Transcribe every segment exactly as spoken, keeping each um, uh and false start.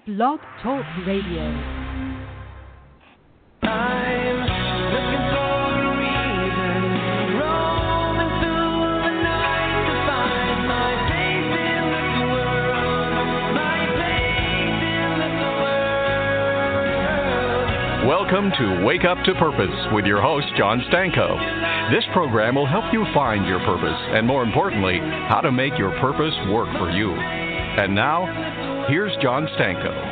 Blog Talk Radio. I'm looking for a reason, roaming through the night to find my place in this world, my place in this world. Welcome to Wake Up to Purpose with your host, John Stanko. This program will help you find your purpose and, more importantly, how to make your purpose work for you. And now, here's John Stanko.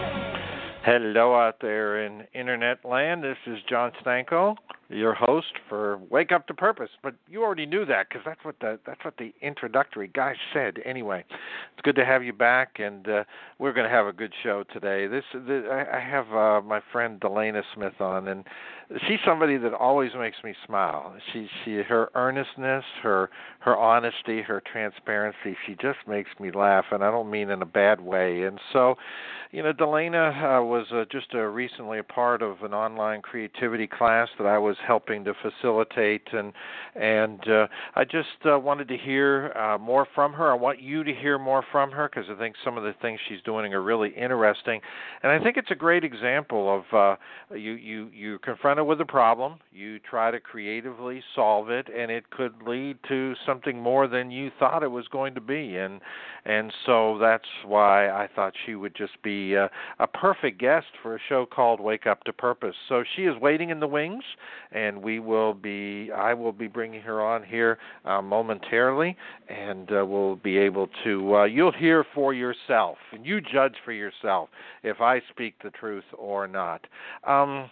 Hello out there in Internet land. This is John Stanko, your host for Wake Up to Purpose. But you already knew that because that's what the that's what the introductory guy said. Anyway, it's good to have you back, and uh, we're going to have a good show today. This, this I, I have uh, my friend Delana Smith on, and she's somebody that always makes me smile. She she her earnestness, her her honesty, her transparency. She just makes me laugh, and I don't mean in a bad way. And so, you know, Delana uh, was uh, just uh, recently a part of an online creativity class that I was helping to facilitate, and and uh, I just uh, wanted to hear uh, more from her. I want you to hear more from her because I think some of the things she's doing are really interesting, and I think it's a great example of uh, you you you confronted with a problem, you try to creatively solve it, and it could lead to something more than you thought it was going to be, and and so that's why I thought she would just be uh, a perfect guest for a show called Wake Up to Purpose. So she is waiting in the wings, and we will be, I will be bringing her on here uh, momentarily, and uh, we'll be able to, uh, you'll hear for yourself, and you judge for yourself if I speak the truth or not. Um,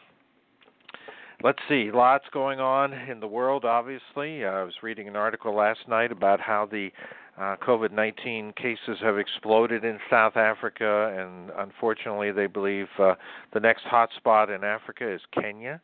Let's see, lots going on in the world, obviously. Uh, I was reading an article last night about how the uh, COVID nineteen cases have exploded in South Africa, and unfortunately they believe uh, the next hot spot in Africa is Kenya.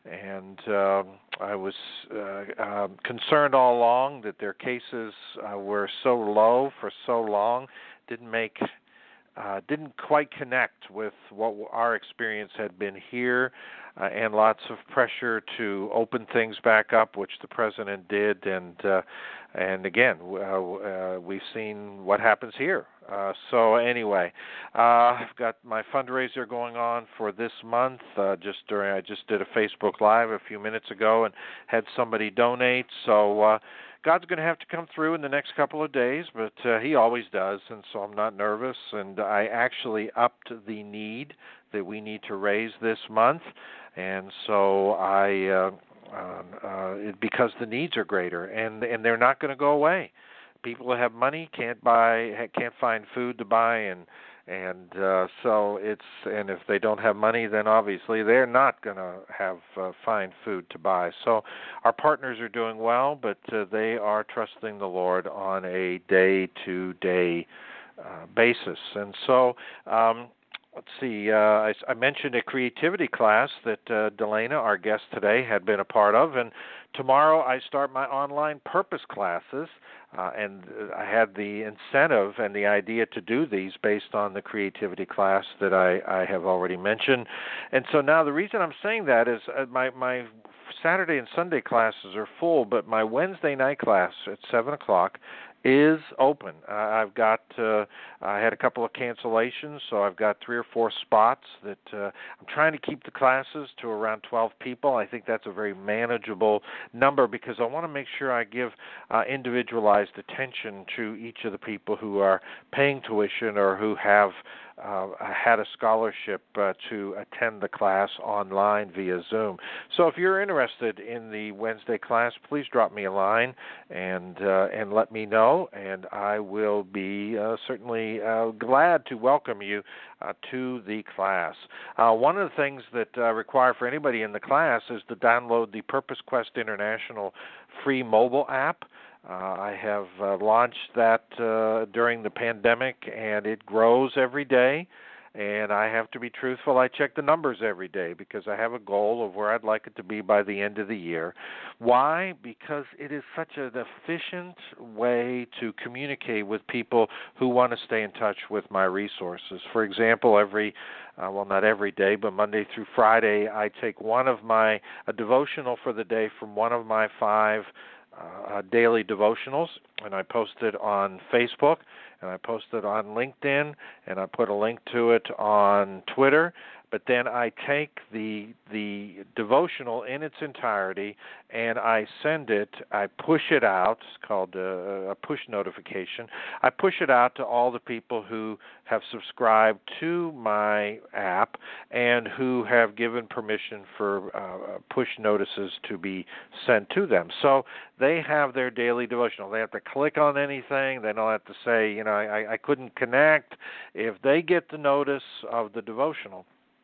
And uh, I was uh, uh, concerned all along that their cases uh, were so low for so long, didn't make Uh, didn't quite connect with what our experience had been here, uh, and lots of pressure to open things back up, which the president did, and uh, and again, uh, uh, we've seen what happens here. Uh, so anyway, uh, I've got my fundraiser going on for this month. Uh, just during, I just did a Facebook Live a few minutes ago and had somebody donate. So. Uh, God's going to have to come through in the next couple of days, but uh, he always does, and so I'm not nervous. And I actually upped the need that we need to raise this month, and so I, uh, uh, uh, it, because the needs are greater, and and they're not going to go away. People who have money can't buy, can't find food to buy, and and uh, so it's, and if they don't have money, then obviously they're not going to have uh, find food to buy. So our partners are doing well, but uh, they are trusting the Lord on a day-to-day uh, basis. And so um, let's see, uh, I, I mentioned a creativity class that uh, Delana, our guest today, had been a part of, and tomorrow I start my online purpose classes. Uh, and I had the incentive and the idea to do these based on the creativity class that I, I have already mentioned. And so now the reason I'm saying that is uh, my, my Saturday and Sunday classes are full, but my Wednesday night class at seven o'clock is open. Uh, I've got, uh, I had a couple of cancellations, so I've got three or four spots that uh, I'm trying to keep the classes to around twelve people. I think that's a very manageable number because I want to make sure I give uh, individualized attention to each of the people who are paying tuition or who have Uh, had a scholarship uh, to attend the class online via Zoom. So if you're interested in the Wednesday class, please drop me a line and uh, and let me know, and I will be uh, certainly uh, glad to welcome you uh, to the class. Uh, one of the things that I uh, require for anybody in the class is to download the Purpose Quest International free mobile app. Uh, I have uh, launched that uh, during the pandemic, and it grows every day. And I have to be truthful. I check the numbers every day because I have a goal of where I'd like it to be by the end of the year. Why? Because it is such an efficient way to communicate with people who want to stay in touch with my resources. For example, every, uh, well, not every day, but Monday through Friday, I take one of my, a devotional for the day from one of my five uh, daily devotionals, and I post it on Facebook. and I post it on LinkedIn, and I put a link to it on Twitter. But then I take the the devotional in its entirety, and I send it, I push it out. It's called a, a push notification. I push it out to all the people who have subscribed to my app and who have given permission for uh, push notices to be sent to them. So they have their daily devotional. They have to click on anything. They don't have to say, you know, I, I couldn't connect. If they get the notice of the devotional,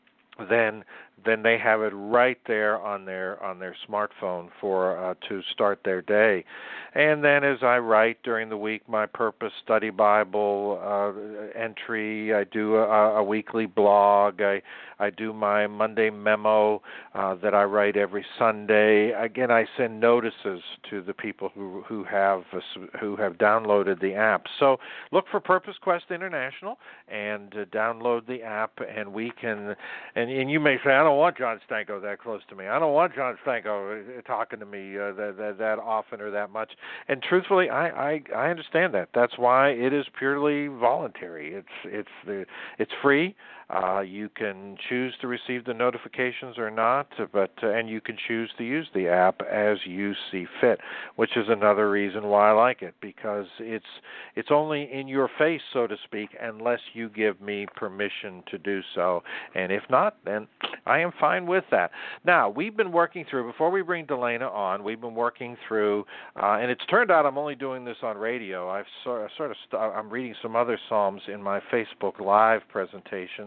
then then they have it right there on their on their smartphone for uh, to start their day. And then as I write during the week, my Purpose Study Bible uh, entry, I do a, a weekly blog, I I do my Monday memo uh, that I write every Sunday. Again, I send notices to the people who who have uh, who have downloaded the app. So look for Purpose Quest International and uh, download the app, and we can. And, and you may say, I don't want John Stanko that close to me. I don't want John Stanko talking to me uh, that, that that often or that much. And truthfully, I, I I understand that. That's why it is purely voluntary. It's it's the it's free. Uh, you can choose to receive the notifications or not, but uh, and you can choose to use the app as you see fit, which is another reason why I like it, because it's it's only in your face, so to speak, unless you give me permission to do so. And if not, then I am fine with that. Now, we've been working through, before we bring Delana on, we've been working through, uh, and it's turned out I'm only doing this on radio. I've sort of, sort of st- I'm reading some other Psalms in my Facebook Live presentations.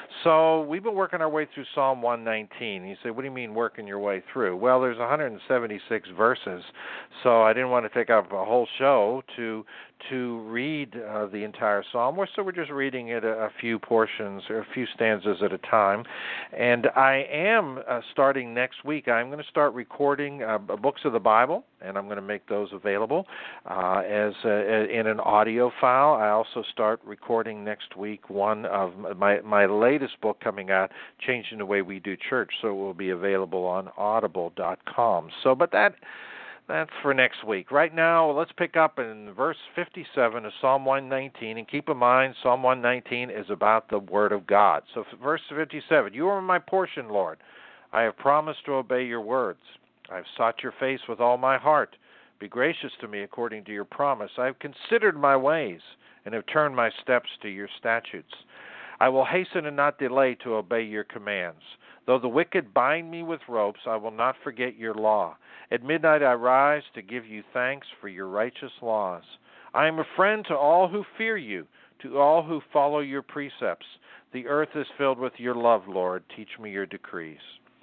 So we've been working our way through Psalm one nineteen. You say, what do you mean working your way through? Well, there's one hundred seventy-six verses, so I didn't want to take up a whole show to to read uh, the entire psalm. We're, so we're just reading it a, a few portions or a few stanzas at a time. And I am uh, starting next week. I'm going to start recording uh, books of the Bible, and I'm going to make those available uh, as a, in an audio file. I also start recording next week one of my my latest book coming out, Changing the Way We Do Church. So it will be available on audible dot com. So, but that. That's for next week. Right now, let's pick up in verse fifty-seven of Psalm one nineteen, and keep in mind, Psalm one nineteen is about the Word of God. So verse fifty-seven, you are my portion, Lord. I have promised to obey your words. I have sought your face with all my heart. Be gracious to me according to your promise. I have considered my ways and have turned my steps to your statutes. I will hasten and not delay to obey your commands. Though the wicked bind me with ropes, I will not forget your law. At midnight I rise to give you thanks for your righteous laws. I am a friend to all who fear you, to all who follow your precepts. The earth is filled with your love, Lord. Teach me your decrees.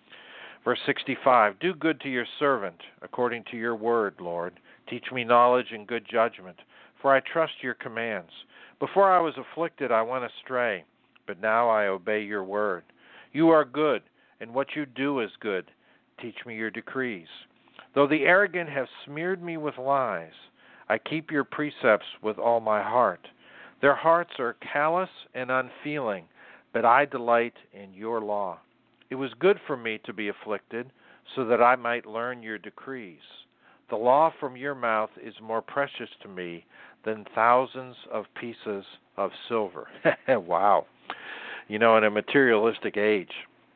Verse sixty-five, do good to your servant, according to your word, Lord. Teach me knowledge and good judgment, for I trust your commands. Before I was afflicted, I went astray, but now I obey your word. You are good, and what you do is good. Teach me your decrees. Though the arrogant have smeared me with lies, I keep your precepts with all my heart. Their hearts are callous and unfeeling, but I delight in your law. It was good for me to be afflicted, so that I might learn your decrees. The law from your mouth is more precious to me than thousands of pieces of silver. Wow. You know, in a materialistic age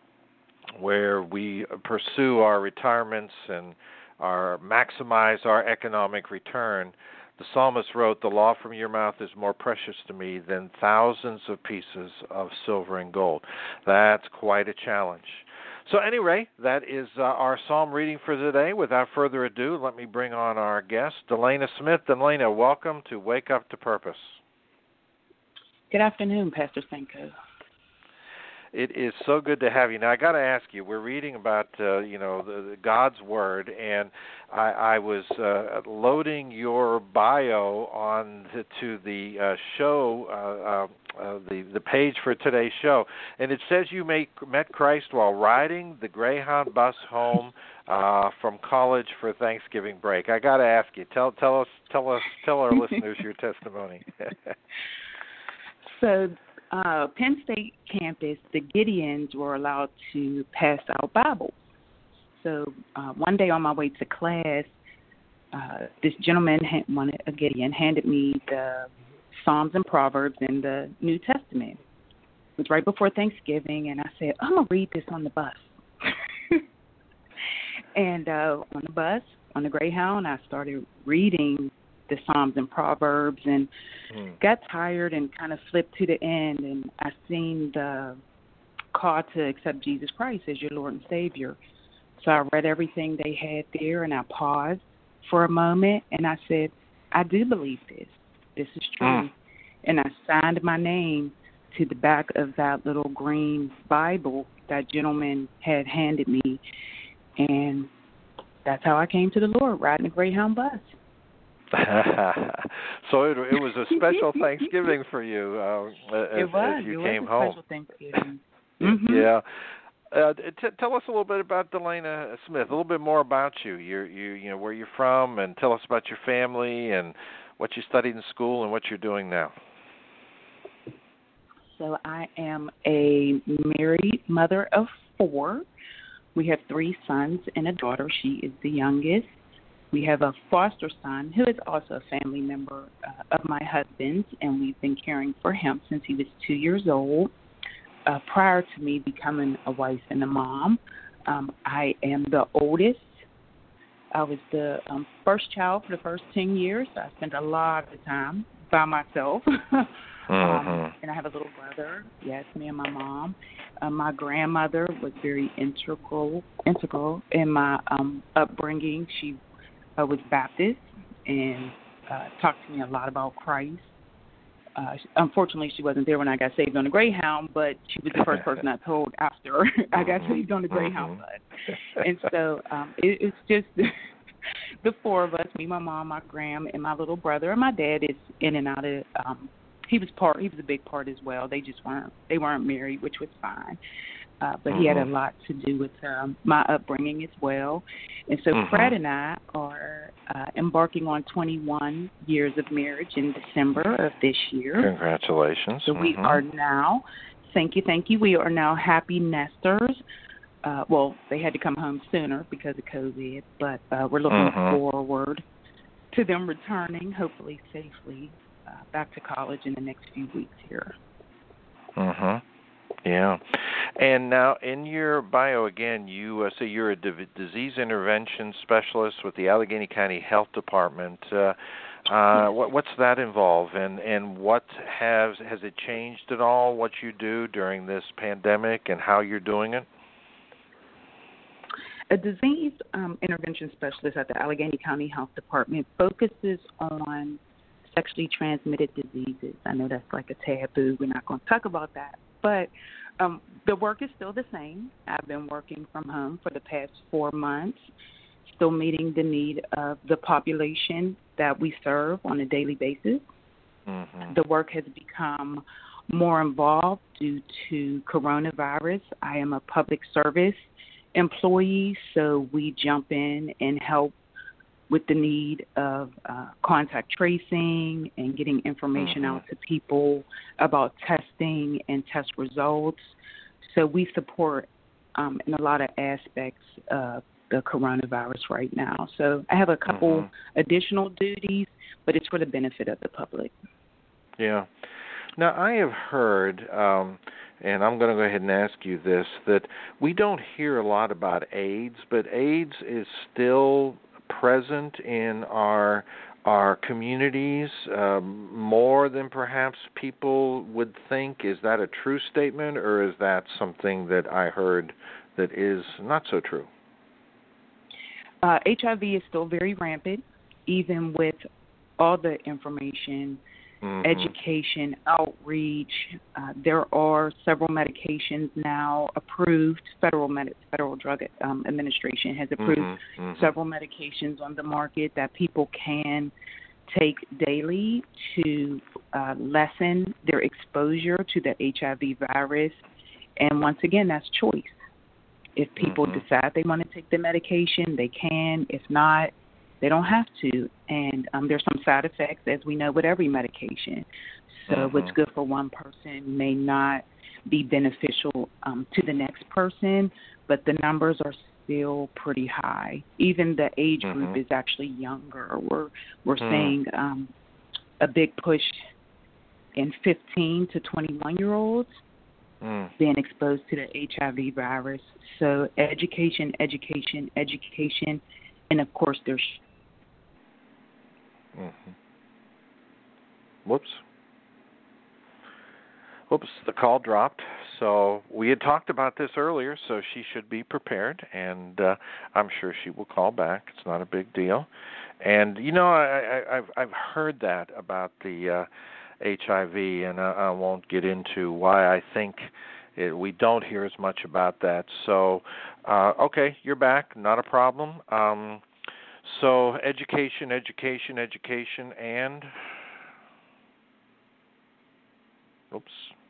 where we pursue our retirements and our maximize our economic return, the psalmist wrote, the law from your mouth is more precious to me than thousands of pieces of silver and gold. That's quite a challenge. So anyway, that is uh, our psalm reading for today. Without further ado, let me bring on our guest, Delana Smith. Delana, welcome to Wake Up to Purpose. Good afternoon, Pastor Stanko. It is so good to have you. Now, I got to ask you, we're reading about, uh, you know, the, the God's Word, and I, I was uh, loading your bio on the, to the uh, show, uh, uh, uh, the, the page for today's show, and it says you make, met Christ while riding the Greyhound bus home uh, from college for Thanksgiving break. I got to ask you, tell tell us, tell us, tell our listeners your testimony. So, Uh, Penn State campus, the Gideons were allowed to pass out Bibles. So uh, one day on my way to class, uh, this gentleman, had, one, a Gideon, handed me the Psalms and Proverbs in the New Testament. It was right before Thanksgiving, and I said, I'm going to read this on the bus. and uh, on the bus, on the Greyhound, I started reading the Psalms and Proverbs and mm. got tired and kind of flipped to the end, and I seen the call to accept Jesus Christ as your Lord and Savior. So I read everything they had there, and I paused for a moment, and I said, I do believe this. This is true. Mm. And I signed my name to the back of that little green Bible that gentleman had handed me, and that's how I came to the Lord, riding a Greyhound bus. So it, it was a special Thanksgiving for you uh, as, it was. as you it came was a home. Special Thanksgiving. mm-hmm. Yeah. Uh, t- tell us a little bit about Delana Smith. A little bit more about you. You, you, you know, where you're from, and tell us about your family and what you studied in school and what you're doing now. So I am a married mother of four. We have three sons and a daughter. She is the youngest. We have a foster son who is also a family member uh, of my husband's, and we've been caring for him since he was two years old. Uh, prior to me becoming a wife and a mom, um, I am the oldest. I was the um, first child for the first ten years. So I spent a lot of the time by myself. mm-hmm. um, and I have a little brother. Yes, me and my mom. Uh, my grandmother was very integral, integral in my um, upbringing. She uh, was Baptist and uh, talked to me a lot about Christ. Uh, unfortunately, she wasn't there when I got saved on the Greyhound, but she was the first person I told after I got saved on the Greyhound bus. And so um, it, it's just the four of us, me, my mom, my gram, and my little brother. And my dad is in and out of. Um, he was part. He was a big part as well. They just weren't. They weren't married, which was fine. Uh, but mm-hmm. he had a lot to do with um, my upbringing as well. And so mm-hmm. Fred and I are uh, embarking on twenty-one years of marriage in December of this year. Congratulations. So mm-hmm. we are now, thank you, thank you, we are now happy nesters. Uh, well, they had to come home sooner because of COVID, but uh, we're looking mm-hmm. forward to them returning, hopefully safely, uh, back to college in the next few weeks here. Mm-hmm. Yeah. And now in your bio, again, you uh, say you're a div- disease intervention specialist with the Allegheny County Health Department. Uh, uh, what, what's that involve, and, and what has has it changed at all, what you do during this pandemic and how you're doing it? A disease um, intervention specialist at the Allegheny County Health Department focuses on sexually transmitted diseases. I know that's like a taboo. We're not going to talk about that. But um, the work is still the same. I've been working from home for the past four months, still meeting the need of the population that we serve on a daily basis. Mm-hmm. The work has become more involved due to coronavirus. I am a public service employee, so we jump in and help with the need of uh, contact tracing and getting information mm-hmm. out to people about testing and test results. So we support um, in a lot of aspects of the coronavirus right now. So I have a couple mm-hmm. additional duties, but it's for the benefit of the public. Yeah. Now, I have heard, um, and I'm going to go ahead and ask you this, that we don't hear a lot about AIDS, but AIDS is still present in our our communities um, more than perhaps people would think. Is that a true statement, or is that something that I heard that is not so true? Uh, H I V is still very rampant, even with all the information, mm-hmm. education, outreach. Uh, there are several medications now approved. Federal Med- Federal Drug um, Administration has approved mm-hmm. Mm-hmm. several medications on the market that people can take daily to uh, lessen their exposure to the H I V virus. And once again, that's choice. If people mm-hmm. decide they want to take the medication, they can. If not, they don't have to. And um, there's some side effects, as we know, with every medication. So mm-hmm. what's good for one person may not be beneficial um, to the next person, but the numbers are still pretty high. Even the age mm-hmm. group is actually younger. We're we're mm-hmm. seeing um, a big push in fifteen to twenty-one year olds Mm. being exposed to the H I V virus. So education, education, education, and of course there's. Mm-hmm. Whoops. Whoops, the call dropped. So we had talked about this earlier, so she should be prepared, and uh, I'm sure she will call back. It's not a big deal. And, you know, I, I, I've, I've heard that about the uh, H I V, and I, I won't get into why I think it, we don't hear as much about that. So, uh, okay, you're back. Not a problem. Um, so education, education, education, and... Oops.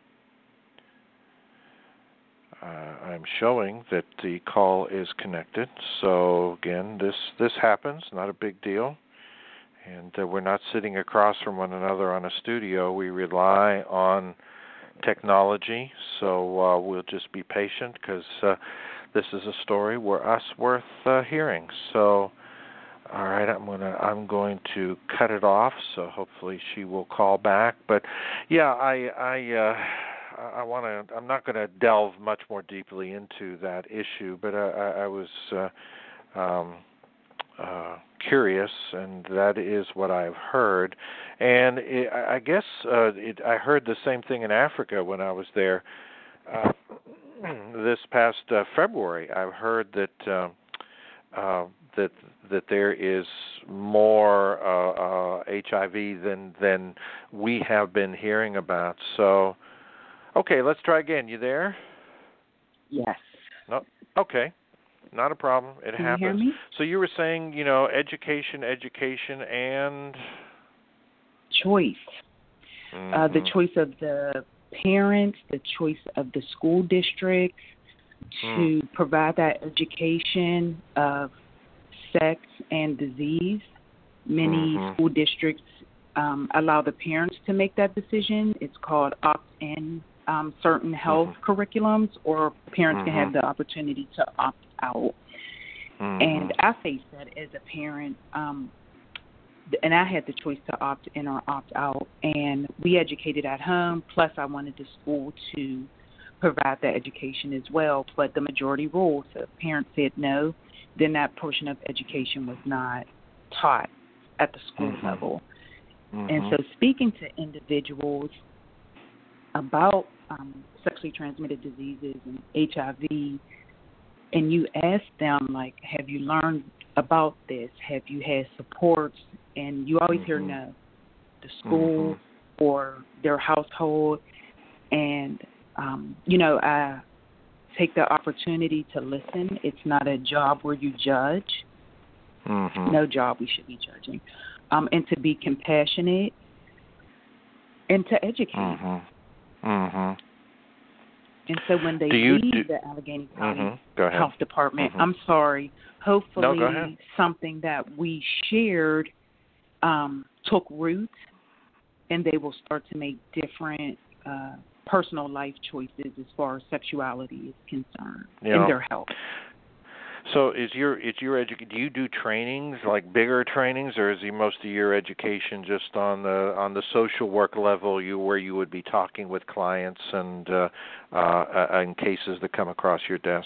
Uh, I'm showing that the call is connected. So again, this this happens, not a big deal. And uh, we're not sitting across from one another on a studio. We rely on technology. So uh, we'll just be patient because uh, this is a story where us worth uh, hearing. So, all right, I'm gonna I'm going to cut it off. So hopefully she will call back. But yeah, I I. Uh, I want to. I'm not going to delve much more deeply into that issue, but I, I, I was uh, um, uh, curious, and that is what I've heard. And it, I guess uh, it, I heard the same thing in Africa when I was there uh, this past uh, February. I've heard that uh, uh, that that there is more uh, uh, H I V than than we have been hearing about. So. Okay, let's try again. You there? Yes. No. Okay. Not a problem. It Can happens. you hear me? So you were saying, you know, education, education, and Choice. mm-hmm. Uh, the choice of the parents, the choice of the school districts to mm. provide that education of sex and disease. Many mm-hmm. school districts um, allow the parents to make that decision. It's called opt-in. Um, certain health mm-hmm. curriculums, or parents mm-hmm. can have the opportunity to opt out. Mm-hmm. And I faced that as a parent, um, and I had the choice to opt in or opt out. And we educated at home, plus I wanted the school to provide that education as well. But the majority ruled, so if parents said no, then that portion of education was not taught at the school mm-hmm. level. Mm-hmm. And so speaking to individuals about um, sexually transmitted diseases and H I V, and you ask them, like, have you learned about this? Have you had supports? And you always mm-hmm. hear no. The school mm-hmm. or their household. And, um, you know, I take the opportunity to listen. It's not a job where you judge. Mm-hmm. No job we should be judging. Um, and to be compassionate and to educate. Mm-hmm. Mm-hmm. And so when they do you, leave do, the Allegheny County mm-hmm. Health Department, mm-hmm. I'm sorry, hopefully no, go ahead. something that we shared um, took root, and they will start to make different uh, personal life choices as far as sexuality is concerned you in know, their health. So is your is your edu- do you do trainings, like bigger trainings, or is the most of your education just on the on the social work level, you where you would be talking with clients and uh, uh, in cases that come across your desk?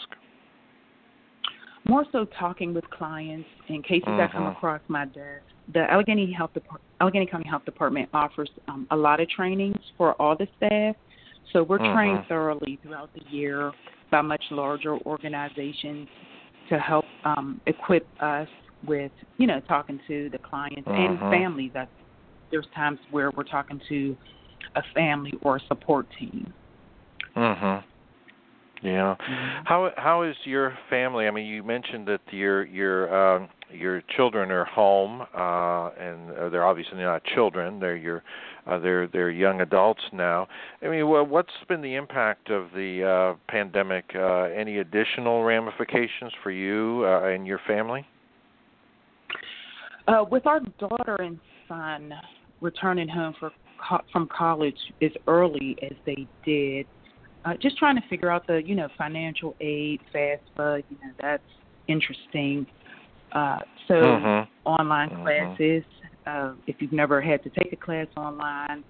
More so talking with clients in cases mm-hmm. that come across my desk. The Allegheny Health Depart- Allegheny County Health Department offers um, a lot of trainings for all the staff, so we're mm-hmm. trained thoroughly throughout the year by much larger organizations to help um, equip us with, you know, talking to the clients mm-hmm. and families. That there's times where we're talking to a family or a support team. Mhm. Yeah. Mm-hmm. How how is your family? I mean, you mentioned that your your um, your children are home, uh, and uh, they're obviously not children. They're your uh, they're they're young adults now. I mean, well, what's been the impact of the uh, pandemic? Uh, any additional ramifications for you uh, and your family? Uh, with our daughter and son returning home for co- from college as early as they did, uh, just trying to figure out the, you know, financial aid, FAFSA, you know, that's interesting. Uh, so mm-hmm. online mm-hmm. classes, uh, if you've never had to take a class online,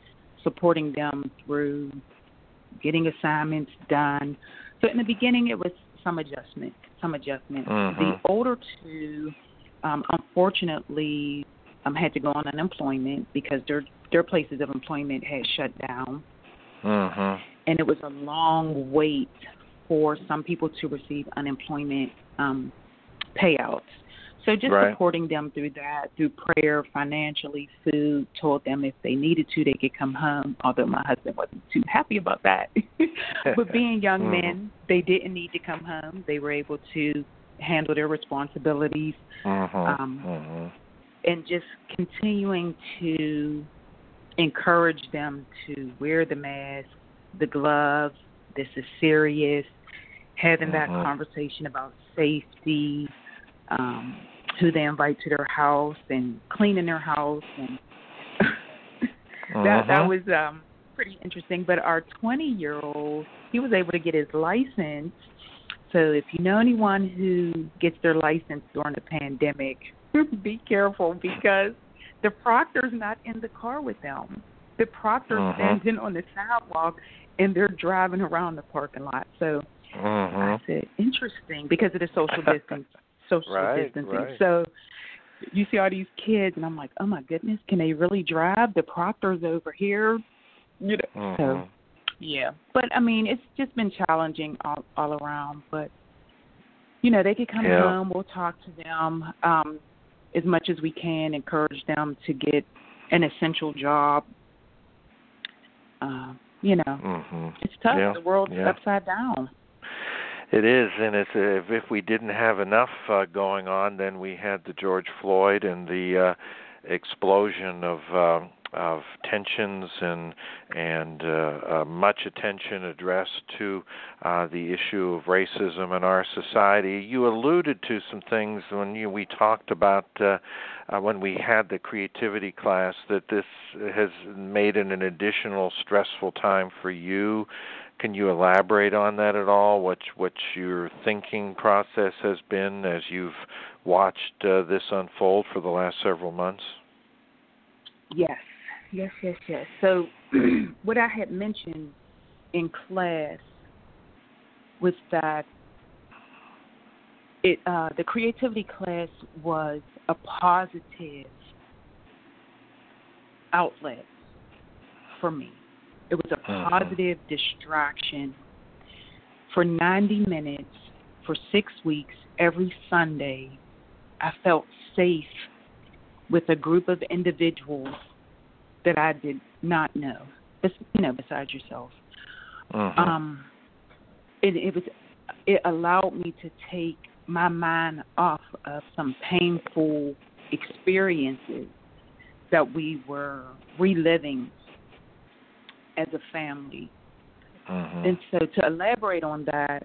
supporting them through getting assignments done. So in the beginning, it was some adjustment, some adjustment. Mm-hmm. The older two, um, unfortunately, um, had to go on unemployment because their their places of employment had shut down. Mm-hmm. And it was a long wait for some people to receive unemployment um, payouts. So just right. supporting them through that, through prayer, financially, food, told them if they needed to, they could come home, although my husband wasn't too happy about that. But being young mm-hmm. men, they didn't need to come home. They were able to handle their responsibilities. Mm-hmm. Um, mm-hmm. And just continuing to encourage them to wear the mask, the gloves, this is serious, having mm-hmm. that conversation about safety, um, who they invite to their house, and cleaning their house, and mm-hmm. that that was um, pretty interesting. But our twenty-year-old, he was able to get his license. So if you know anyone who gets their license during the pandemic, be careful, because the proctor's not in the car with them. The proctor's mm-hmm. standing on the sidewalk, and they're driving around the parking lot. So mm-hmm. I said, interesting, because of the social distance. Social right, distancing. Right. So you see all these kids, and I'm like, oh my goodness, can they really drive? The proctor's over here, you know. Mm-hmm. So yeah, but I mean, it's just been challenging all, all around. But you know, they could come yeah. home. We'll talk to them um, as much as we can, encourage them to get an essential job. Uh, you know, mm-hmm. it's tough. Yeah. The world's yeah. upside down. It is, and it's uh, if we didn't have enough uh, going on, then we had the George Floyd and the uh, explosion of uh, of tensions and and uh, uh, much attention addressed to uh, the issue of racism in our society. You alluded to some things when you, we talked about uh, uh, when we had the creativity class, that this has made it an additional stressful time for you. Can you elaborate on that at all? What what your thinking process has been as you've watched uh, this unfold for the last several months? Yes, yes, yes, yes. So what I had mentioned in class was that it uh, the creativity class was a positive outlet for me. It was a positive mm-hmm. distraction for ninety minutes, for six weeks, every Sunday. I felt safe with a group of individuals that I did not know, you know, besides yourself. Mm-hmm. Um, it, it was. It allowed me to take my mind off of some painful experiences that we were reliving as a family. Mm-hmm. And so to elaborate on that,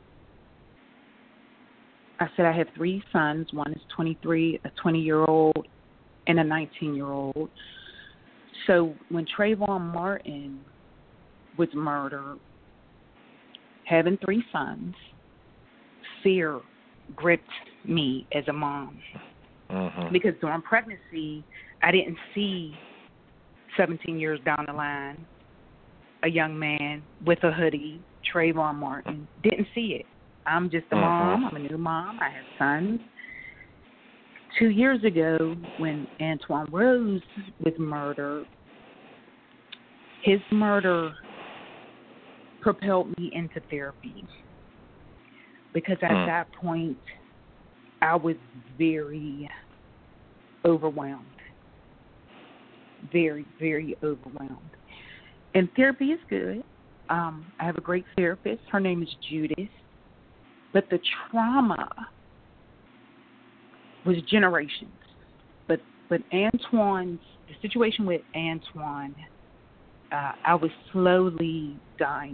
I said I have three sons. One is twenty-three, a twenty-year-old, and a nineteen-year-old. So when Trayvon Martin was murdered, having three sons, fear gripped me as a mom. Mm-hmm. Because during pregnancy, I didn't see seventeen years down the line a young man with a hoodie, Trayvon Martin. Didn't see it. I'm just a mm-hmm. mom. I'm a new mom. I have sons. Two years ago, when Antoine Rose was murdered, his murder propelled me into therapy. Because at mm. that point, I was very overwhelmed. Very, very overwhelmed. And therapy is good. Um, I have a great therapist. Her name is Judith. But the trauma was generations. But but Antoine's, the situation with Antoine, uh, I was slowly dying.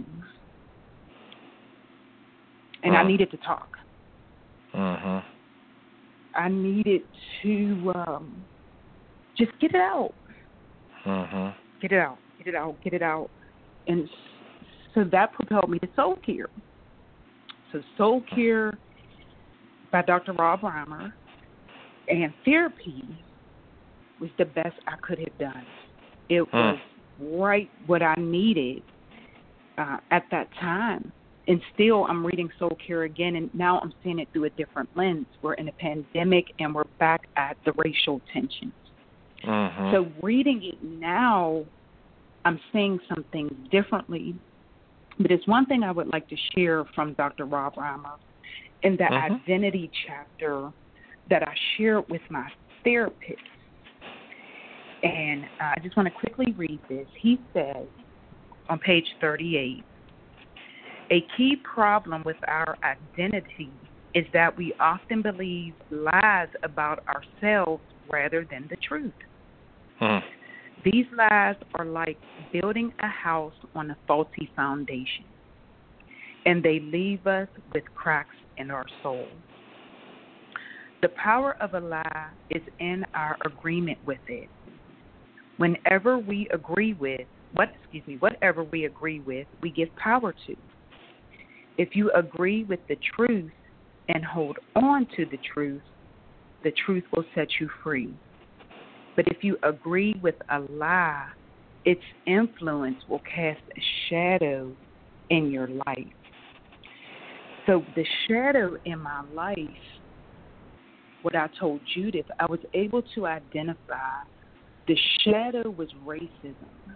And mm. I needed to talk. Mm-hmm. I needed to um, just get it out. Mm-hmm. Get it out. Get it out, get it out. And so that propelled me to Soul Care. So Soul Care by Doctor Rob Reimer, and therapy was the best I could have done. It was right what I needed uh, at that time. And still, I'm reading Soul Care again, and now I'm seeing it through a different lens. We're in a pandemic, and we're back at the racial tensions. Mm-hmm. So reading it now, I'm seeing some things differently. But it's one thing I would like to share from Doctor Rob Reimer in the mm-hmm. identity chapter that I shared with my therapist. And uh, I just want to quickly read this. He says on page thirty-eight, a key problem with our identity is that we often believe lies about ourselves rather than the truth. Hmm. These lies are like building a house on a faulty foundation, and they leave us with cracks in our soul. The power of a lie is in our agreement with it. Whenever we agree with what, excuse me, whatever we agree with, we give power to. If you agree with the truth and hold on to the truth, the truth will set you free. But if you agree with a lie, its influence will cast a shadow in your life. So the shadow in my life, what I told Judith, I was able to identify the shadow was racism.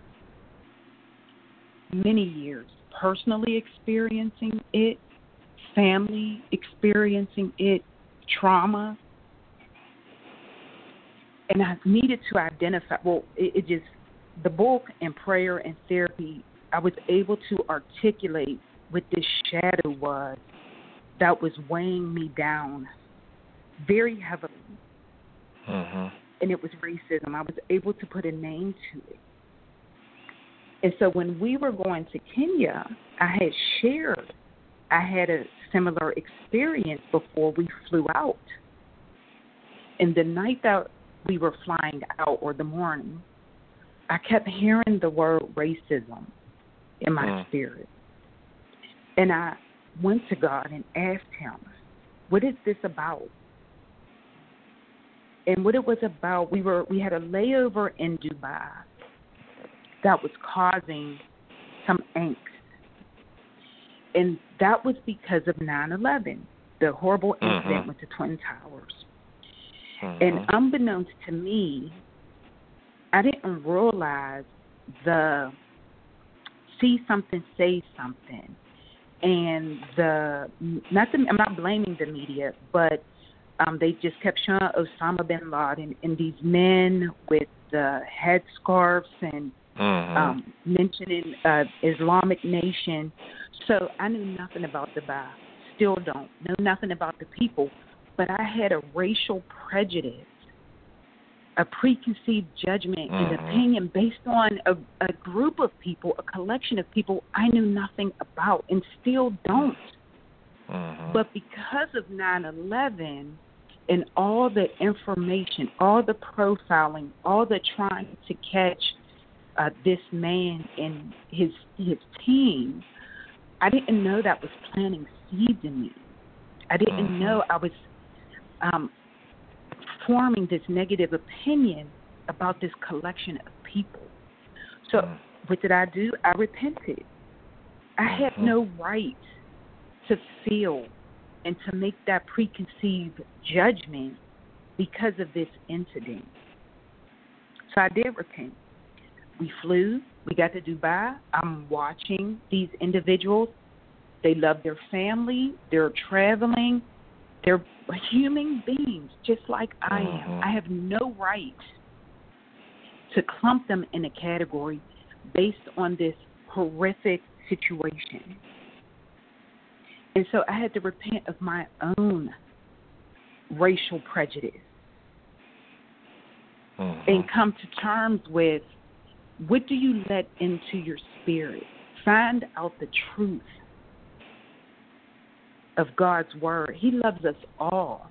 Many years, personally experiencing it, family experiencing it, trauma. And I needed to identify, well, it, it just, the book and prayer and therapy, I was able to articulate what this shadow was that was weighing me down very heavily. Mm-hmm. And it was racism. I was able to put a name to it. And so when we were going to Kenya, I had shared, I had a similar experience before we flew out. And the night that we were flying out, or the morning, I kept hearing the word racism in my mm. spirit. And I went to God and asked him, what is this about? And what it was about, we were we had a layover in Dubai that was causing some angst. And that was because of nine eleven, the horrible incident mm-hmm. with the Twin Towers. Mm-hmm. And unbeknownst to me, I didn't realize the see something, say something. And the, not the, I'm not blaming the media, but um, they just kept showing Osama bin Laden and these men with the headscarves and mm-hmm. um, mentioning uh, Islamic Nation. So I knew nothing about the Bible, still don't know nothing about the people, but I had a racial prejudice, a preconceived judgment mm-hmm. and opinion based on a, a group of people, a collection of people I knew nothing about and still don't. Mm-hmm. But because of nine eleven and all the information, all the profiling, all the trying to catch uh, this man and his his team, I didn't know that was planting seeds in me. I didn't mm-hmm. know I was um, forming this negative opinion about this collection of people. So mm-hmm. what did I do? I repented. I had mm-hmm. no right to feel and to make that preconceived judgment because of this incident. So I did repent. We flew. We got to Dubai. I'm watching these individuals. They love their family. They're traveling. They're human beings just like I am. Mm-hmm. I have no right to clump them in a category based on this horrific situation. And so I had to repent of my own racial prejudice mm-hmm. and come to terms with, what do you let into your spirit? Find out the truth of God's word. He loves us all.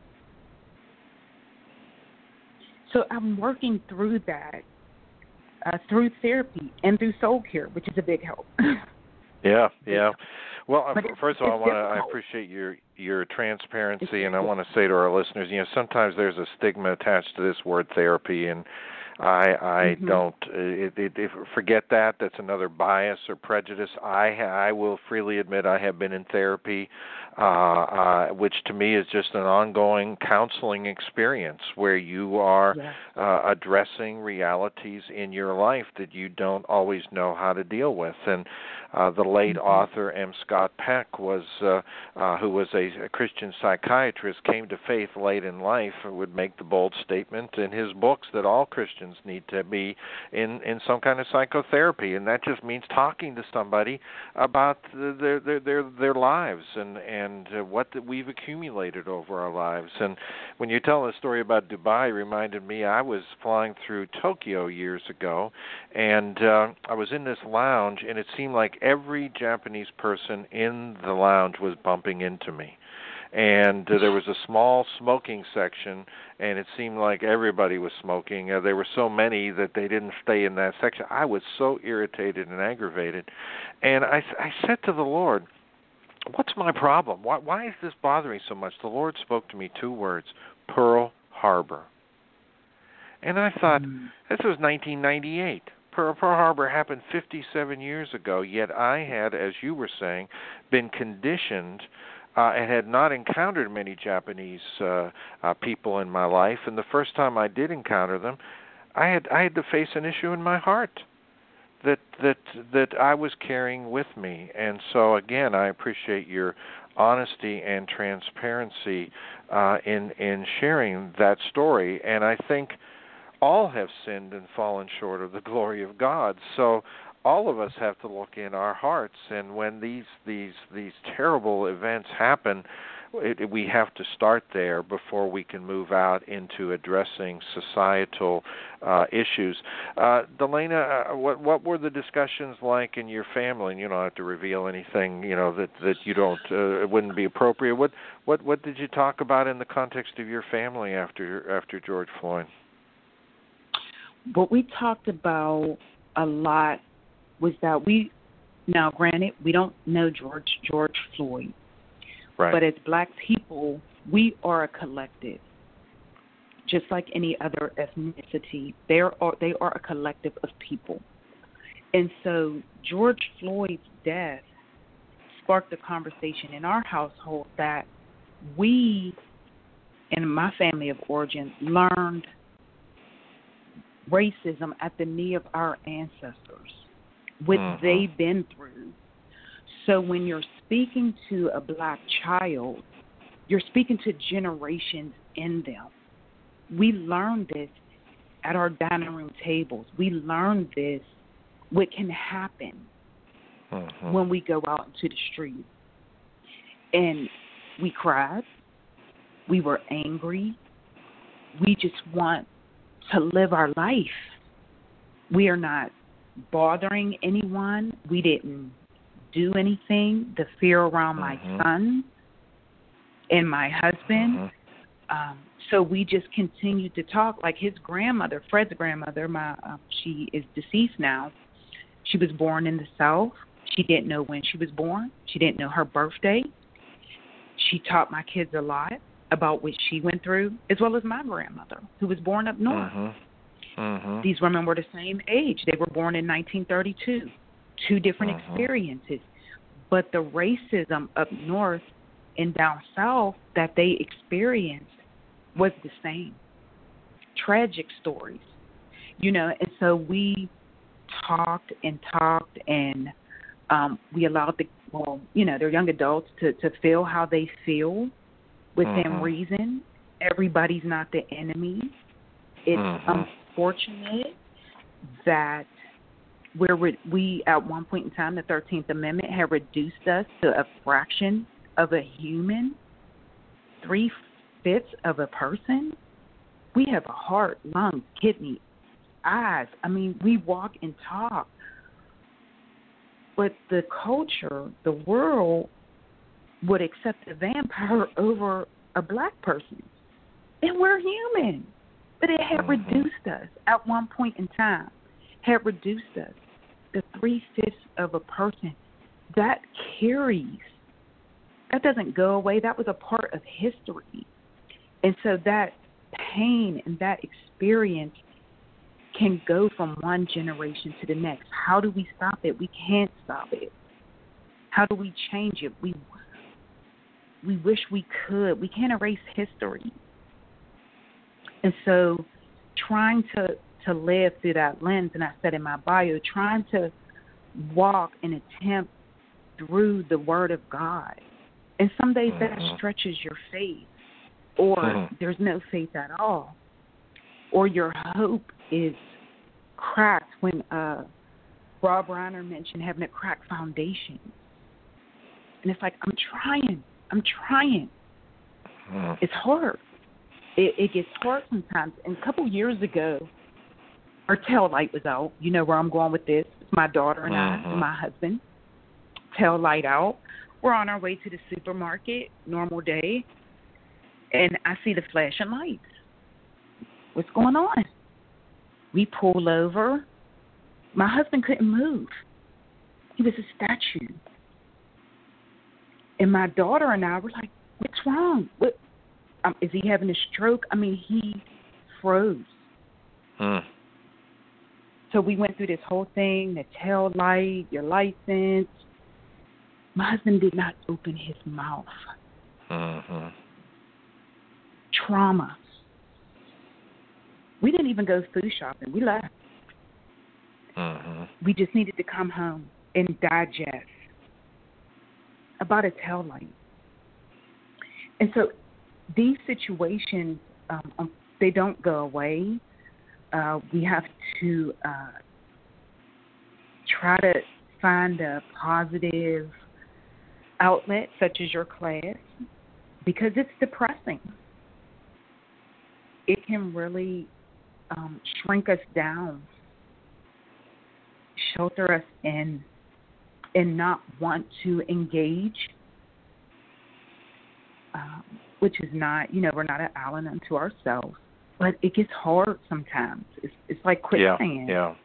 So I'm working through that, uh, through therapy and through soul care, which is a big help. Yeah, yeah. Well, But first of all, I want to I difficult. appreciate your your transparency, It's and I difficult. want to say to our listeners, you know, sometimes there's a stigma attached to this word therapy, and I I Mm-hmm. don't it, it, it, forget that. That's another bias or prejudice. I I will freely admit I have been in therapy, uh, uh, which to me is just an ongoing counseling experience where you are Yes. uh, addressing realities in your life that you don't always know how to deal with. And uh, the late Mm-hmm. author M. Scott Peck was, uh, uh, who was a, a Christian psychiatrist, came to faith late in life, would make the bold statement in his books that all Christians need to be in, in some kind of psychotherapy, and that just means talking to somebody about their their their, their lives and and uh, what that we've accumulated over our lives. And when you tell the story about Dubai, it reminded me I was flying through Tokyo years ago, and uh, I was in this lounge, and it seemed like every Japanese person in the lounge was bumping into me. And uh, there was a small smoking section, and it seemed like everybody was smoking. Uh, there were so many that they didn't stay in that section. I was so irritated and aggravated. And I, I said to the Lord, what's my problem? Why, why is this bothering so much? The Lord spoke to me two words, Pearl Harbor. And I thought, Mm-hmm. this was nineteen ninety-eight. Pearl, Pearl Harbor happened fifty-seven years ago, yet I had, as you were saying, been conditioned uh, and had not encountered many Japanese uh, uh, people in my life. And the first time I did encounter them, I had I had to face an issue in my heart that that that I was carrying with me. And so again, I appreciate your honesty and transparency uh, in in sharing that story. And I think all have sinned and fallen short of the glory of God. So all of us have to look in our hearts, and when these these these terrible events happen, it, we have to start there before we can move out into addressing societal uh, issues. Uh, Delana, uh, what what were the discussions like in your family? And you don't have to reveal anything, you know, that that you don't uh, it wouldn't be appropriate. What what what did you talk about in the context of your family after after George Floyd? What we talked about a lot was that we, now granted, we don't know George George Floyd, Right. but as Black people, we are a collective. Just like any other ethnicity, they are they are a collective of people. And so George Floyd's death sparked a conversation in our household that we, in my family of origin, learned racism at the knee of our ancestors, what Mm-hmm. they've been through. So when you're speaking to a Black child, you're speaking to generations in them. We learned this at our dining room tables. We learned this, what can happen Mm-hmm. when we go out into the street. And we cried. We were angry. We just want to live our life. We are not bothering anyone. We didn't do anything. The fear around Mm-hmm. my son and my husband. Mm-hmm. Um, so we just continued to talk. Like his grandmother, Fred's grandmother, my um, she is deceased now. She was born in the South. She didn't know when she was born. She didn't know her birthday. She taught my kids a lot about what she went through, as well as my grandmother, who was born up north. Mm-hmm. Mm-hmm. These women were the same age. They were born in nineteen thirty-two. Two different Mhm. experiences. But the racism up north and down south that they experienced was the same. Tragic stories. You know, and so we talked and talked and um, we allowed the, well, you know, they're young adults to, to feel how they feel within Mhm. reason. Everybody's not the enemy. It's Mhm. unfortunate that where we, we, at one point in time, the thirteenth Amendment had reduced us to a fraction of a human, three-fifths of a person. We have a heart, lung, kidney, eyes. I mean, we walk and talk. But the culture, the world, would accept a vampire over a Black person. And we're human. But it had Mhm. reduced us at one point in time, had reduced us to three-fifths of a person. That carries. That doesn't go away. That was a part of history. And so that pain and that experience can go from one generation to the next. How do we stop it? We can't stop it. How do we change it? We we wish we could. We can't erase history. And so trying to, to live through that lens, and I said in my bio, trying to walk and attempt through the Word of God. And some days that Mm-hmm. stretches your faith, or Mm-hmm. there's no faith at all, or your hope is cracked when uh, Rob Reiner mentioned having a cracked foundation. And it's like, I'm trying, I'm trying. Mm-hmm. It's hard. It, it gets hard sometimes. And a couple years ago, our tail light was out. You know where I'm going with this. It's my daughter and Mm-hmm. I and my husband. Tail light out. We're on our way to the supermarket, normal day, and I see the flashing lights. What's going on? We pull over. My husband couldn't move. He was a statue. And my daughter and I were like, what's wrong? What? Um, is he having a stroke? I mean, he froze. Mm. So we went through this whole thing, the tail light, your license. My husband did not open his mouth. Mm-hmm. Trauma. We didn't even go food shopping. We left. Mm-hmm. We just needed to come home and digest about a tail light. And so these situations, um, they don't go away. Uh, we have to uh, try to find a positive outlet, such as your class, because it's depressing. It can really um, shrink us down, shelter us in, and not want to engage, um, which is not, you know, we're not an island unto ourselves. But it gets hard sometimes. It's it's like quicksand. Yeah, yeah.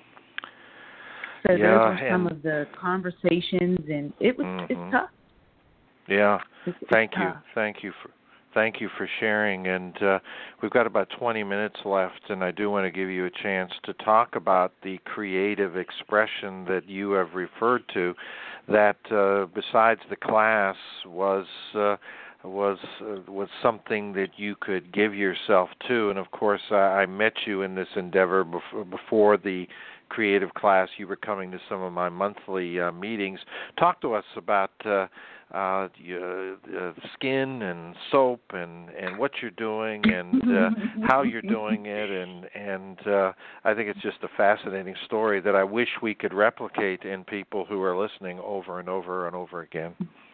So Yeah, those are some and- of the conversations, and it was Mhm. it's tough. Yeah. It's, it's Thank you. tough. Thank you for thank you for sharing. And uh, we've got about twenty minutes left, and I do want to give you a chance to talk about the creative expression that you have referred to, that uh, besides the class was uh, was uh, was something that you could give yourself to. And of course, I, I met you in this endeavor before, before the creative class. You were coming to some of my monthly uh, meetings. Talk to us about uh, uh, uh, skin and soap and, and what you're doing and uh, how you're doing it. And, and uh, I think it's just a fascinating story that I wish we could replicate in people who are listening over and over and over again.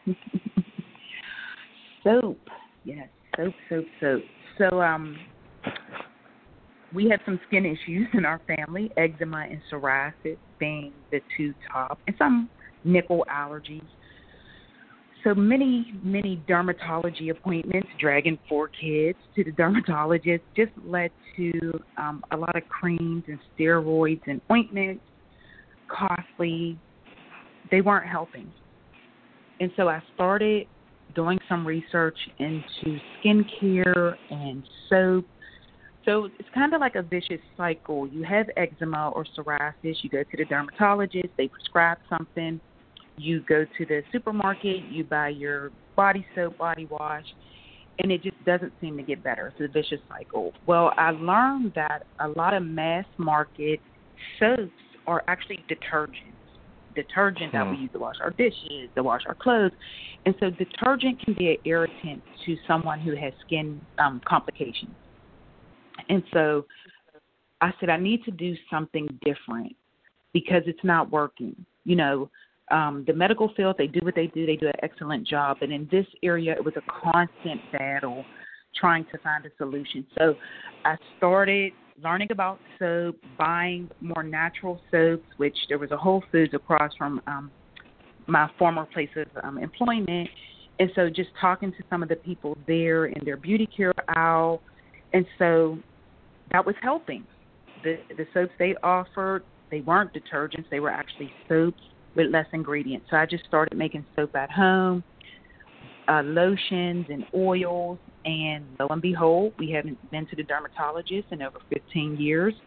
Soap, yes, soap, soap, soap. So um, we had some skin issues in our family, eczema and psoriasis being the two top, and some nickel allergies. So many, many dermatology appointments, dragging four kids to the dermatologist, just led to um, a lot of creams and steroids and ointments, costly. They weren't helping. And so I started doing some research into skincare and soap. So it's kind of like a vicious cycle. You have eczema or psoriasis, you go to the dermatologist, they prescribe something. You go to the supermarket, you buy your body soap, body wash, and it just doesn't seem to get better. It's a vicious cycle. Well, I learned that a lot of mass market soaps are actually detergents. Detergent that we use to wash our dishes, to wash our clothes. And so detergent can be an irritant to someone who has skin um, complications. And so I said, I need to do something different because it's not working. You know, um, the medical field, they do what they do. They do an excellent job. And in this area, it was a constant battle trying to find a solution. So I started learning about soap, buying more natural soaps, which there was a Whole Foods across from um, my former place of um, employment. And so just talking to some of the people there in their beauty care aisle. And so that was helping. The, the soaps they offered, they weren't detergents. They were actually soaps with less ingredients. So I just started making soap at home, uh, lotions and oils. And lo and behold, we haven't been to the dermatologist in over fifteen years.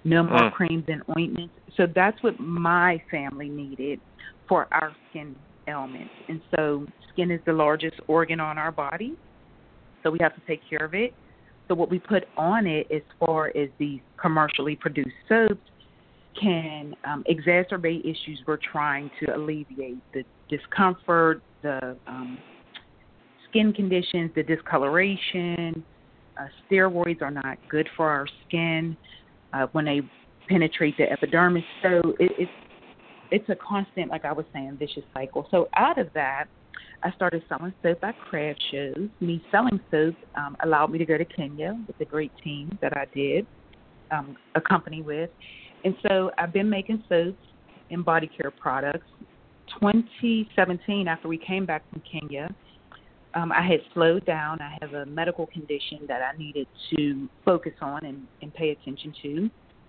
no more Mm. creams and ointments. So that's what my family needed for our skin ailments. And so skin is the largest organ on our body, so we have to take care of it. So what we put on it as far as these commercially produced soaps can um, exacerbate issues we're trying to alleviate, the discomfort, the um, skin conditions, the discoloration. Uh, steroids are not good for our skin uh, when they penetrate the epidermis. So it, it's it's a constant, like I was saying, vicious cycle. So out of that, I started selling soap at craft shows. Me selling soap um, allowed me to go to Kenya with the great team that I did um, accompany with. And so I've been making soaps and body care products. twenty seventeen, after we came back from Kenya, um, I had slowed down. I have a medical condition that I needed to focus on and, and pay attention to.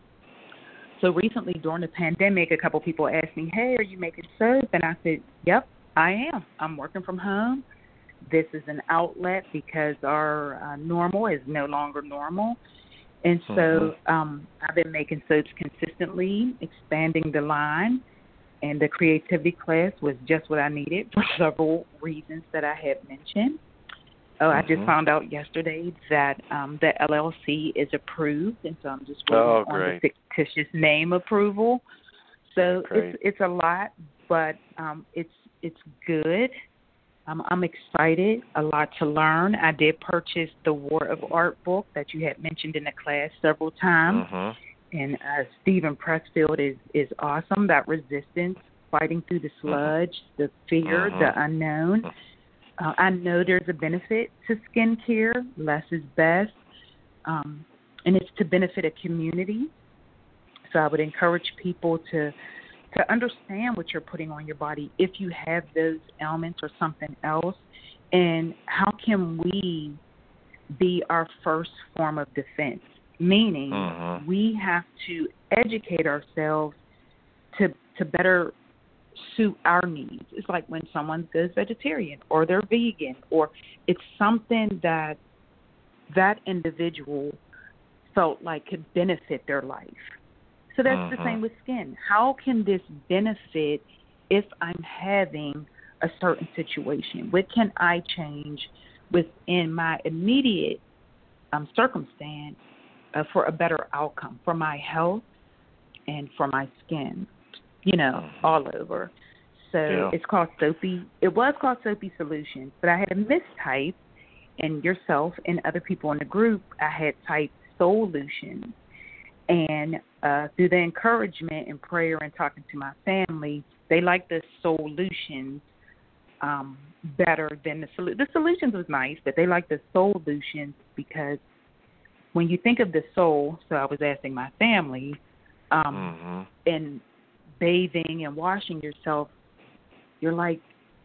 So recently, during the pandemic, a couple people asked me, hey, are you making soap? And I said, yep, I am. I'm working from home. This is an outlet because our uh, normal is no longer normal. And so Mm-hmm. um, I've been making soaps consistently, expanding the line, and the creativity class was just what I needed for several reasons that I had mentioned. Oh, I just Mhm. found out yesterday that um, the L L C is approved, and so I'm just waiting Oh, on the great. fictitious name approval. So Great. it's it's a lot, but um, it's it's good. Um, I'm excited, a lot to learn. I did purchase the War of Art book that you had mentioned in the class several times, Mhm. and uh, Stephen Pressfield is, is awesome. That resistance, fighting through the sludge, the fear, Mhm. the unknown. Uh, I know there's a benefit to skincare. Less is best, um, and it's to benefit a community. So I would encourage people to to understand what you're putting on your body if you have those ailments or something else, and how can we be our first form of defense, meaning Mhm. we have to educate ourselves to to better suit our needs. It's like when someone goes vegetarian or they're vegan, or it's something that that individual felt like could benefit their life. So that's the Mhm. same with skin. How can this benefit if I'm having a certain situation? What can I change within my immediate um, circumstance uh, for a better outcome for my health and for my skin? You know, Mhm. all over. So Yeah. it's called Soapy. It was called Soapy Solutions, but I had a mistype, and yourself and other people in the group, I had typed Solutions. And uh, through the encouragement and prayer and talking to my family, they liked the Solutions um, better than the Solutions. The Solutions was nice, but they liked the Solutions because when you think of the soul, so I was asking my family, um, Mhm. and bathing and washing yourself, you're like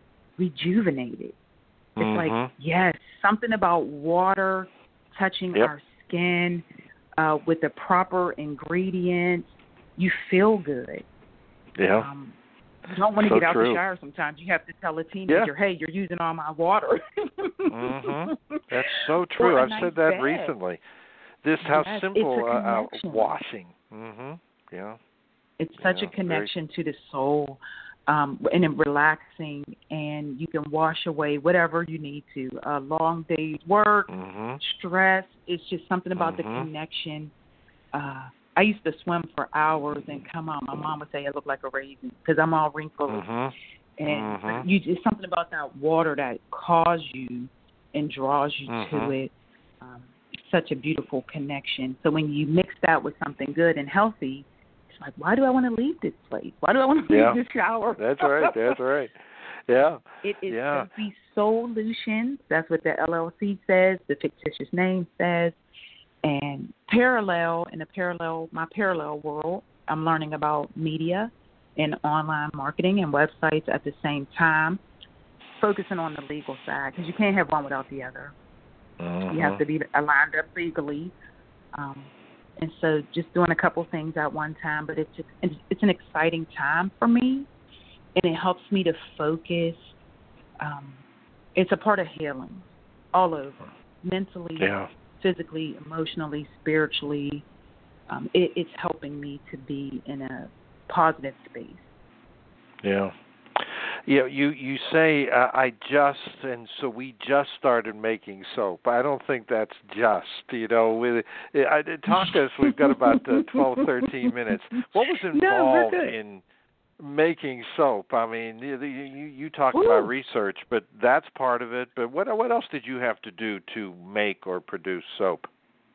rejuvenated. It's Mhm. like, yes, something about water touching Yep. our skin uh, with the proper ingredients. You feel good. Yeah. Um, you don't want to So get out true. the shower sometimes. You have to tell a teenager, hey, you're using all my water. Mhm. That's so Or true. a I've nice said that bed. recently. This how Yes, simple it's a uh, uh, connection. washing. Mhm. Yeah. It's such Yeah, a connection to the soul, um, and it relaxing, and you can wash away whatever you need to. A long day's work, Mhm. stress. It's just something about the Mhm. connection. Uh, I used to swim for hours and come out. My mom would say I look like a raisin because I'm all wrinkled. Mhm. And Mhm. you, it's something about that water that calls you and draws you to Mhm. it. Um, it's such a beautiful connection. So when you mix that with something good and healthy, it's like, why do I want to leave this place? Why do I want to Yeah. leave this shower? That's right. That's right. Yeah. It is Yeah. Soapy Solutions. That's what the L L C says, the fictitious name says. And parallel, in a parallel, my parallel world, I'm learning about media and online marketing and websites at the same time, focusing on the legal side, because you can't have one without the other. Mhm. You have to be aligned up legally. Um, and so just doing a couple things at one time, but it's just, it's, it's an exciting time for me, and it helps me to focus. Um, it's a part of healing all over, mentally, Yeah. physically, emotionally, spiritually. um, it, it's helping me to be in a positive space. Yeah. Yeah, you you say uh, I just, and so we just started making soap. I don't think that's just, you know. With I, talk to us. We've got about uh, twelve, thirteen minutes. What was involved no, in making soap? I mean, you you, you talked Ooh. about research, but that's part of it. But what what else did you have to do to make or produce soap?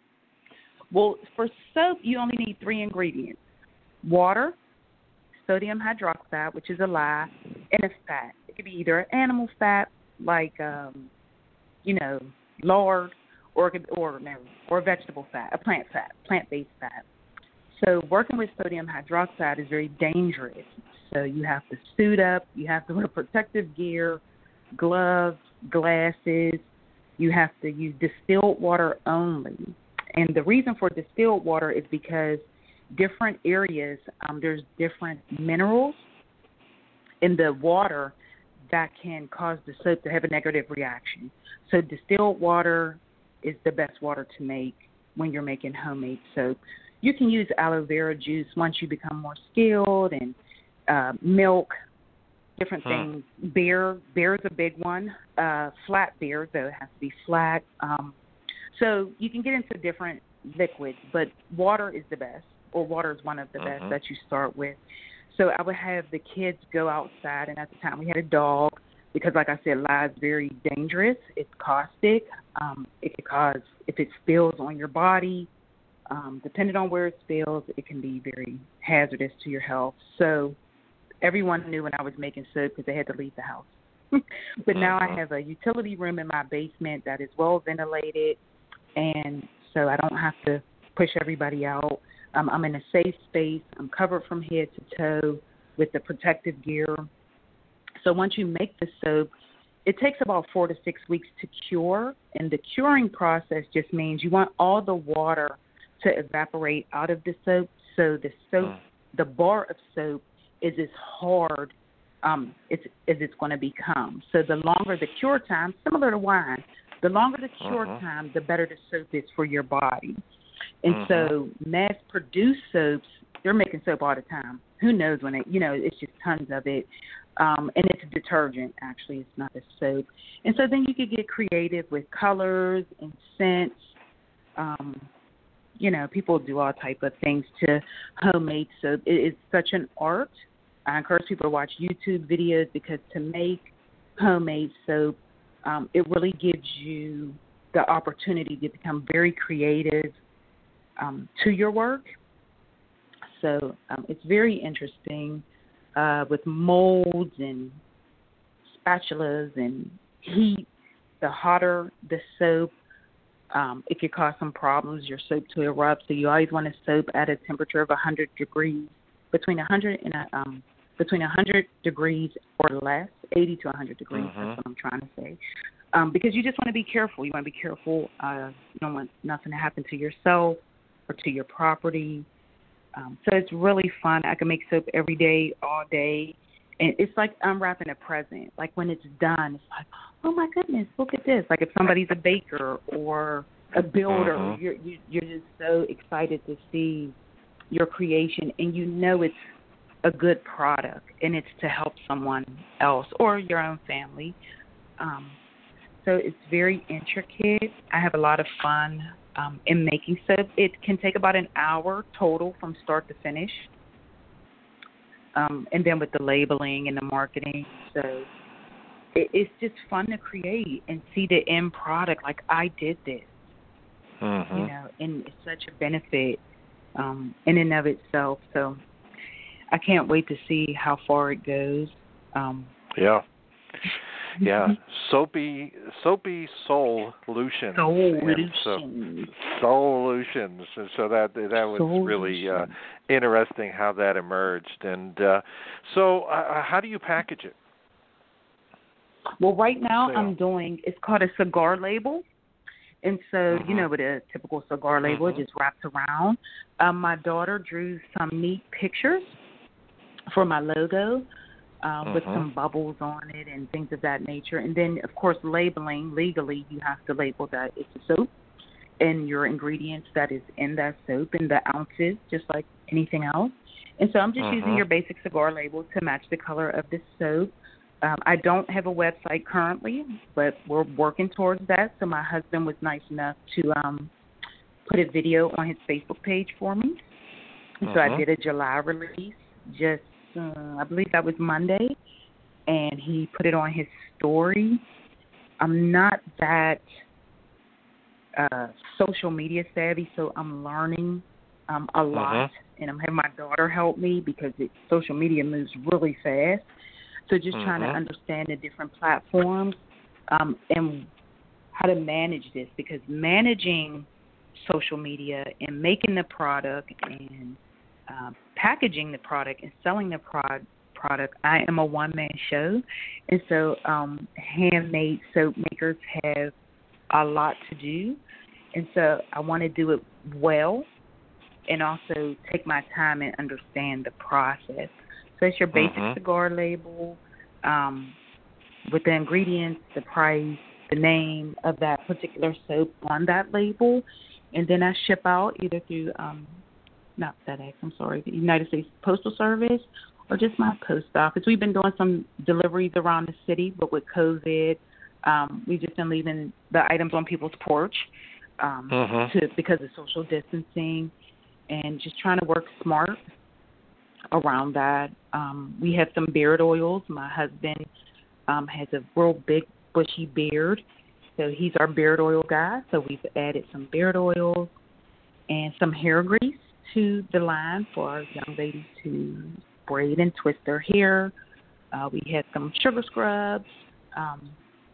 Well, for soap, you only need three ingredients: water, sodium hydroxide, which is a lye, and a fat. It could be either an animal fat, like um, you know, lard, or it could, or no, or vegetable fat, a plant fat, plant-based fat. So working with sodium hydroxide is very dangerous. So you have to suit up, you have to wear protective gear, gloves, glasses. You have to use distilled water only. And the reason for distilled water is because different areas, um, there's different minerals in the water that can cause the soap to have a negative reaction. So distilled water is the best water to make when you're making homemade soap. You can use aloe vera juice once you become more skilled, and uh, milk, different huh. things. Beer, beer is a big one. Uh, flat beer, though it has to be flat. Um, so you can get into different liquids, but water is the best, or water is one of the uh-huh. best that you start with. So I would have the kids go outside, and at the time we had a dog, because like I said, lye is very dangerous. It's caustic. Um, it could cause, if it spills on your body, um, depending on where it spills, it can be very hazardous to your health. So everyone knew when I was making soap because they had to leave the house. But now uh-huh. I have a utility room in my basement that is well ventilated, and so I don't have to push everybody out. Um, I'm in a safe space. I'm covered from head to toe with the protective gear. So once you make the soap, it takes about four to six weeks to cure, and the curing process just means you want all the water to evaporate out of the soap, so the soap, uh-huh. the bar of soap is as hard um, as, as it's going to become. So the longer the cure time, similar to wine, the longer the cure uh-huh. time, the better the soap is for your body. And uh-huh. so mass-produced soaps, they're making soap all the time. Who knows when it, you know, it's just tons of it. Um, and it's a detergent, actually. It's not a soap. And so then you could get creative with colors and scents. Um, you know, people do all type of things to homemade soap. It is such an art. I encourage people to watch YouTube videos, because to make homemade soap, um, it really gives you the opportunity to become very creative um, to your work. So um, it's very interesting uh, with molds and spatulas and heat. The hotter the soap, um, it could cause some problems, your soap to erupt. So you always want a soap at a temperature of one hundred degrees, between one hundred and a, um, between one hundred degrees or less, eighty to one hundred degrees. Uh-huh. That's what I'm trying to say. Um, because you just want to be careful. You want to be careful. Uh, you don't want nothing to happen to yourself or to your property. Um, so it's really fun. I can make soap every day, all day. And it's like unwrapping a present. Like when it's done, it's like, oh, my goodness, look at this. Like if somebody's a baker or a builder, uh-huh. you're, you, you're just so excited to see your creation, and you know it's a good product, and it's to help someone else or your own family. Um, so it's very intricate. I have a lot of fun um, in making soap. It can take about an hour total from start to finish. Um, and then with the labeling and the marketing. So it, it's just fun to create and see the end product. Like, I did this, uh-huh. you know, and it's such a benefit um, in and of itself. So I can't wait to see how far it goes. Um, yeah. Yeah, soapy, soapy solutions. Solutions. So, solutions. And so that that was solutions. really uh, interesting how that emerged. And uh, so, uh, how do you package it? Well, right now so, I'm doing. It's called a cigar label, and so mm-hmm. you know, with a typical cigar label, mm-hmm. it just wraps around. Um, my daughter drew some neat pictures for my logo. Um, uh-huh. with some bubbles on it and things of that nature. And then, of course, labeling, legally, you have to label that it's a soap. and your ingredients that is in that soap and the ounces, just like anything else. And so I'm just Mm-hmm. using your basic cigar label to match the color of the soap. Um, I don't have a website currently, but we're working towards that. So my husband was nice enough to um, put a video on his Facebook page for me. And so I Mhm. did a July release just, uh, I believe that was Monday, and he put it on his story. I'm not that uh, social media savvy, so I'm learning um, a lot, and I'm having my daughter help me because it, social media moves really fast. So just trying to Mhm. understand the different platforms um, and how to manage this, because managing social media and making the product and um, packaging the product and selling the prod, product, I am a one-man show. And so um, handmade soap makers have a lot to do. And so I want to do it well and also take my time and understand the process. So it's your basic Mhm. cigar label um, with the ingredients, the price, the name of that particular soap on that label. And then I ship out either through, um, not FedEx, I'm sorry, the United States Postal Service or just my post office. We've been doing some deliveries around the city, but with COVID, um, we've just been leaving the items on people's porch um, Mhm. to because of social distancing and just trying to work smart around that. Um, we have some beard oils. My husband um, has a real big bushy beard, so he's our beard oil guy. So we've added some beard oils and some hair grease to the line for our young ladies to braid and twist their hair. Uh, we had some sugar scrubs. Um,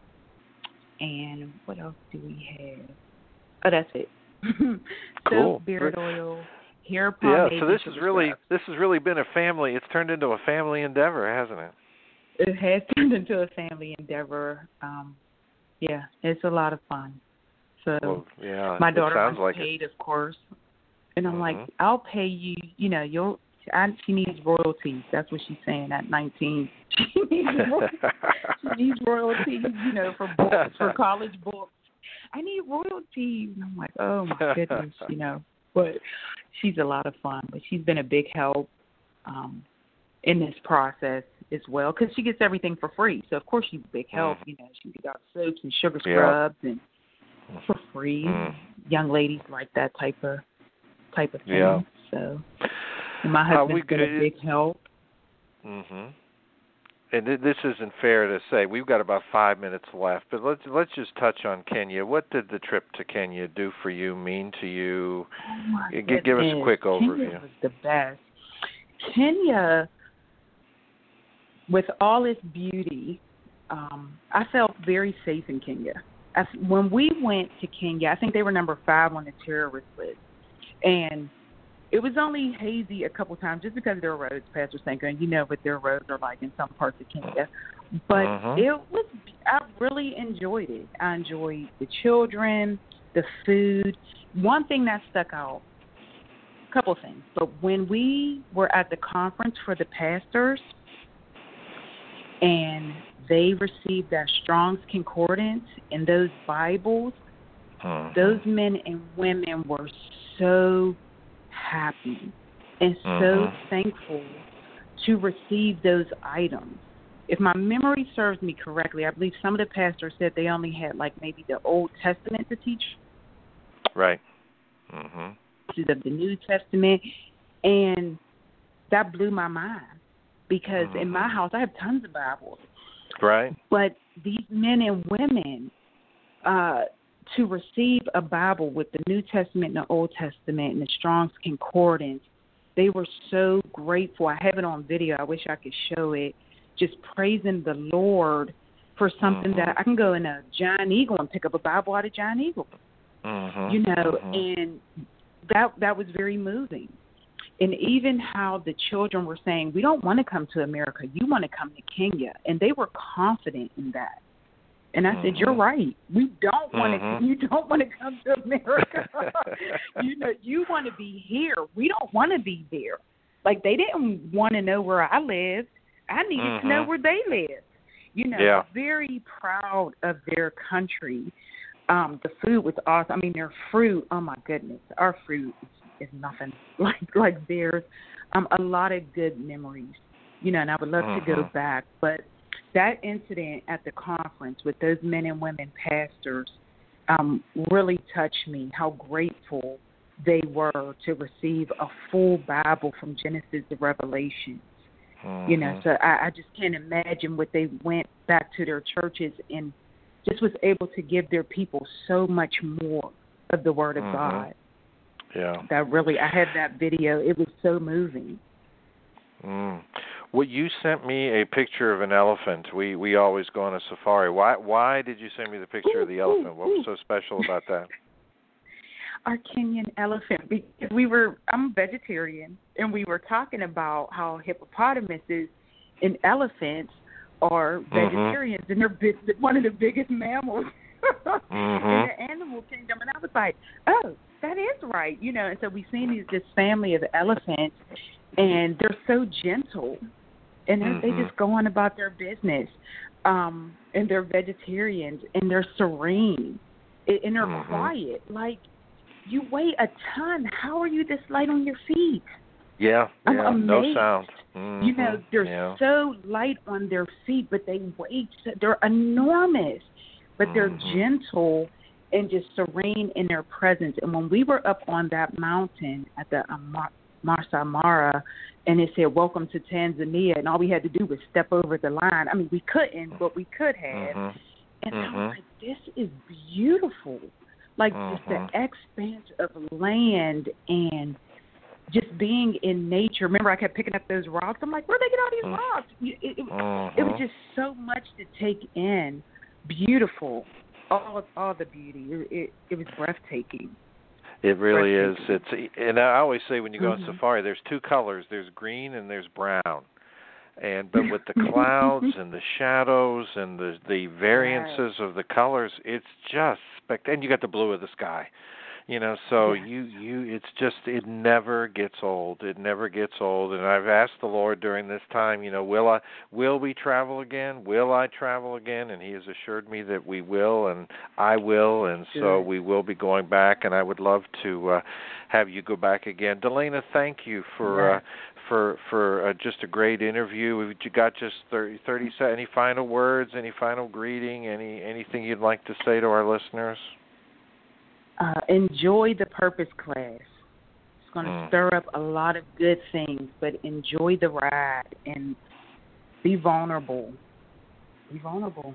and what else do we have? Oh, that's it. Cool. Soap, beard oil, hair Yeah. pomade. So and this has sugar really scrubs. this has really been a family. It's turned into a family endeavor, hasn't it? It has turned into a family endeavor. Um, yeah, it's a lot of fun. So Well, yeah. my it daughter sounds wants like paid, of course, and I'm like, Mhm. I'll pay you. You know, you'll. I, she needs royalties. That's what she's saying at nineteen. She needs ro- she needs royalties. You know, for books, for college books. I need royalties. And I'm like, oh my goodness, you know. But she's a lot of fun. But she's been a big help um, in this process as well, because she gets everything for free. So of course she's a big help. Mhm. You know, she got soaps and sugar Yeah. scrubs and for free. Mm. Young ladies like that type of type of thing. Yeah. So and my How husband's we been a good- big help. Mhm. And th- this isn't fair to say. We've got about five minutes left, but let's let's just touch on Kenya. What did the trip to Kenya do for you? Mean to you? Oh my G- give us a goodness. quick Kenya overview. was the best. Kenya, with all its beauty, um, I felt very safe in Kenya. As, when we went to Kenya, I think they were number five on the terrorist list. And it was only hazy a couple times just because of their roads, Pastor Sanko, and you know what their roads are like in some parts of Kenya. But Mhm. it was, I really enjoyed it. I enjoyed the children, the food. One thing that stuck out, a couple things, but when we were at the conference for the pastors and they received that Strong's Concordance and those Bibles, Mhm. those men and women were so happy and so Mhm. thankful to receive those items. If my memory serves me correctly, I believe some of the pastors said they only had like maybe the Old Testament to teach, Right. Mhm. of the New Testament, and that blew my mind because Mhm. in my house I have tons of Bibles, Right. but these men and women uh, to receive a Bible with the New Testament and the Old Testament and the Strong's Concordance, they were so grateful. I have it on video. I wish I could show it. Just praising the Lord for something Mhm. that I can go in a Giant Eagle and pick up a Bible out of Giant Eagle. Mhm. You know, Mhm. and that that was very moving. And even how the children were saying, we don't want to come to America. You want to come to Kenya. And they were confident in that. And I said, you're Mhm. right. We don't want Mhm. to. You don't want to come to America. you know, you want to be here. We don't want to be there. Like they didn't want to know where I lived. I needed to know Mhm. where they lived. You know, Yeah. very proud of their country. Um, the food was awesome. I mean, their fruit, oh my goodness, our fruit is, is nothing like like theirs. Um, a lot of good memories, you know, and I would love mm-hmm. to go back. But that incident at the conference with those men and women pastors um, really touched me, how grateful they were to receive a full Bible from Genesis to Revelation. Mm-hmm. You know, so I, I just can't imagine what they went back to their churches and just was able to give their people so much more of the Word of mm-hmm. God. Yeah. That really, I had that video. It was so moving. Mm. Well, you sent me a picture of an elephant. We we always go on a safari. Why why did you send me the picture ooh, of the elephant? Ooh, what was ooh. so special about that? Our Kenyan elephant, because we were, I'm vegetarian, and we were talking about how hippopotamuses and elephants are vegetarians, mm-hmm. and they're big, one of the biggest mammals mm-hmm. in the animal kingdom. And I was like, oh, that is right, you know. And so we've seen these, this family of elephants, and they're so gentle, and mm-hmm. they just go on about their business, um, and they're vegetarians, and they're serene, and they're mm-hmm. quiet. Like, you weigh a ton. How are you this light on your feet? Yeah, I'm yeah, amazed. no sound. Mm-hmm. You know, they're yeah. so light on their feet, but they weigh, they're enormous, but they're mm-hmm. gentle and just serene in their presence. And when we were up on that mountain at the um, Masai Mara, and it said, welcome to Tanzania, and all we had to do was step over the line. I mean, we couldn't, but we could have. Mm-hmm. And mm-hmm. I was like, this is beautiful. Like, mm-hmm. just the expanse of land and just being in nature. Remember, I kept picking up those rocks. I'm like, where'd they get all these mm-hmm. rocks? It, it, mm-hmm. it was just so much to take in. Beautiful. All all the beauty. It, it, it was breathtaking. It really is. It's and I always say when you go mm-hmm. on safari, there's two colors. There's green and there's brown. And but with the clouds and the shadows and the the variances yes. of the colors, it's just spectacular. And you got the blue of the sky, you know. So yes. you you it's just it never gets old. It never gets old. And I've asked the Lord during this time, you know, will I will we travel again? Will I travel again? And He has assured me that we will, and I will, and Good. So we will be going back. And I would love to uh, have you go back again, Delana. Thank you for. Yes. Uh, for for uh, just a great interview. We've got just thirty, thirty seconds. Any final words, any final greeting, any anything you'd like to say to our listeners? Uh, enjoy the Purpose class. It's going to mm. stir up a lot of good things, but enjoy the ride and be vulnerable. Be vulnerable.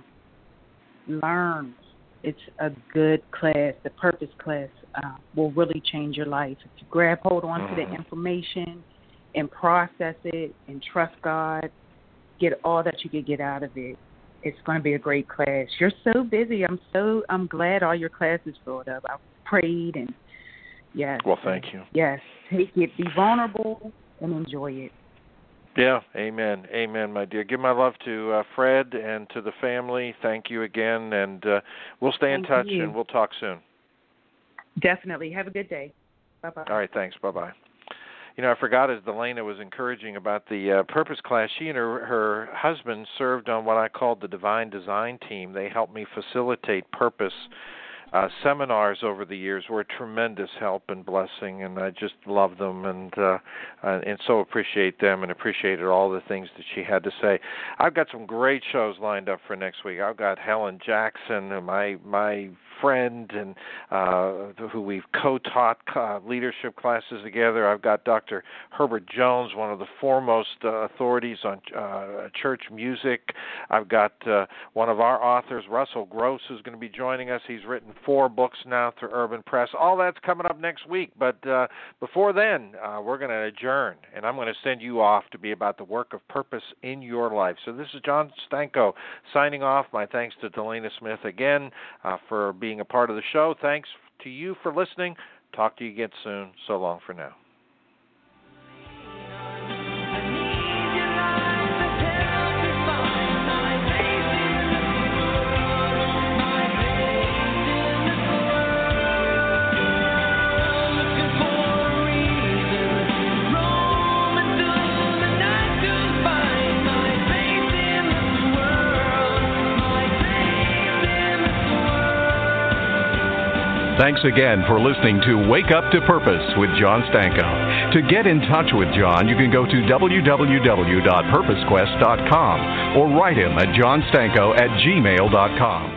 Learn. It's a good class. The Purpose class uh, will really change your life. If you grab hold on mm. to the information and process it and trust God, get all that you could get out of it. It's going to be a great class. You're so busy. I'm so I'm glad all your classes filled up. I prayed and yes. Well, thank you. Yes, take it. Be vulnerable and enjoy it. Yeah, amen, amen, my dear. Give my love to uh, Fred and to the family. Thank you again, and uh, we'll stay thank in touch you. and we'll talk soon. Definitely. Have a good day. Bye bye. All right, thanks. Bye bye. You know, I forgot as Delana was encouraging about the uh, Purpose class, she and her, her husband served on what I called the Divine Design Team. They helped me facilitate Purpose uh, seminars over the years. Were a tremendous help and blessing, and I just love them and uh, uh, and so appreciate them and appreciated all the things that she had to say. I've got some great shows lined up for next week. I've got Helen Jackson, my my friend and uh, who we've co-taught uh, leadership classes together. I've got Doctor Herbert Jones, one of the foremost uh, authorities on uh, church music. I've got uh, one of our authors, Russell Gross, who's going to be joining us. He's written four books now through Urban Press. All that's coming up next week. But uh, before then, uh, we're going to adjourn, and I'm going to send you off to be about the work of purpose in your life. So this is John Stanko signing off. My thanks to Delana Smith again uh, for being a part of the show. Thanks to you for listening. Talk to you again soon. So long for now. Thanks again for listening to Wake Up to Purpose with John Stanko. To get in touch with John, you can go to w w w dot purpose quest dot com or write him at john stanko at gmail dot com.